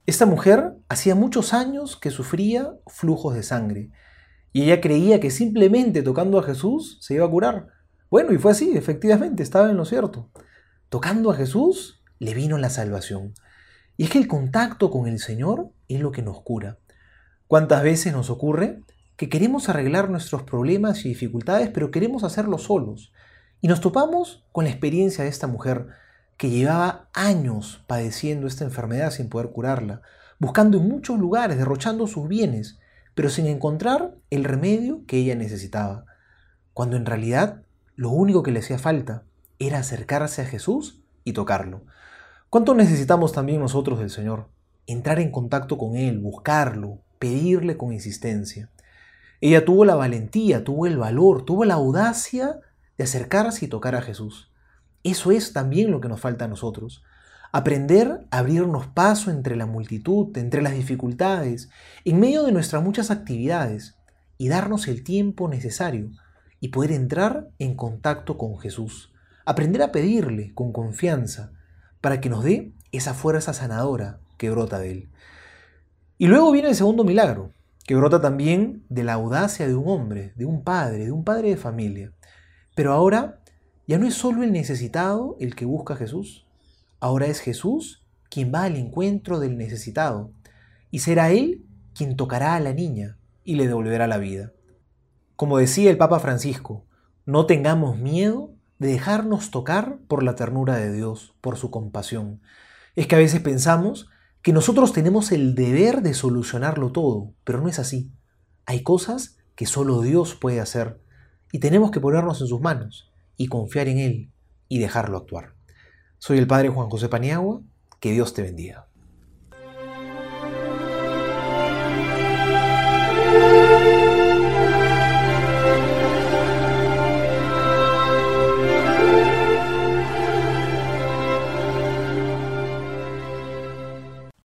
Esta mujer hacía muchos años que sufría flujos de sangre y ella creía que simplemente tocando a Jesús se iba a curar. Bueno, y fue así, efectivamente, estaba en lo cierto. Tocando a Jesús le vino la salvación. Y es que el contacto con el Señor es lo que nos cura. ¿Cuántas veces nos ocurre que queremos arreglar nuestros problemas y dificultades, pero queremos hacerlo solos? Y nos topamos con la experiencia de esta mujer que llevaba años padeciendo esta enfermedad sin poder curarla, buscando en muchos lugares, derrochando sus bienes, pero sin encontrar el remedio que ella necesitaba, cuando en realidad lo único que le hacía falta era acercarse a Jesús y tocarlo. ¿Cuánto necesitamos también nosotros del Señor? Entrar en contacto con Él, buscarlo, pedirle con insistencia. Ella tuvo la valentía, tuvo el valor, tuvo la audacia de acercarse y tocar a Jesús. Eso es también lo que nos falta a nosotros. Aprender a abrirnos paso entre la multitud, entre las dificultades, en medio de nuestras muchas actividades y darnos el tiempo necesario y poder entrar en contacto con Jesús. Aprender a pedirle con confianza para que nos dé esa fuerza sanadora que brota de Él. Y luego viene el segundo milagro, que brota también de la audacia de un hombre, de un padre de familia. Pero ahora ya no es solo el necesitado el que busca a Jesús, ahora es Jesús quien va al encuentro del necesitado, y será Él quien tocará a la niña y le devolverá la vida. Como decía el Papa Francisco, no tengamos miedo de dejarnos tocar por la ternura de Dios, por su compasión. Es que a veces pensamos que nosotros tenemos el deber de solucionarlo todo, pero no es así. Hay cosas que solo Dios puede hacer y tenemos que ponernos en sus manos y confiar en Él y dejarlo actuar. Soy el Padre Juan José Paniagua, que Dios te bendiga.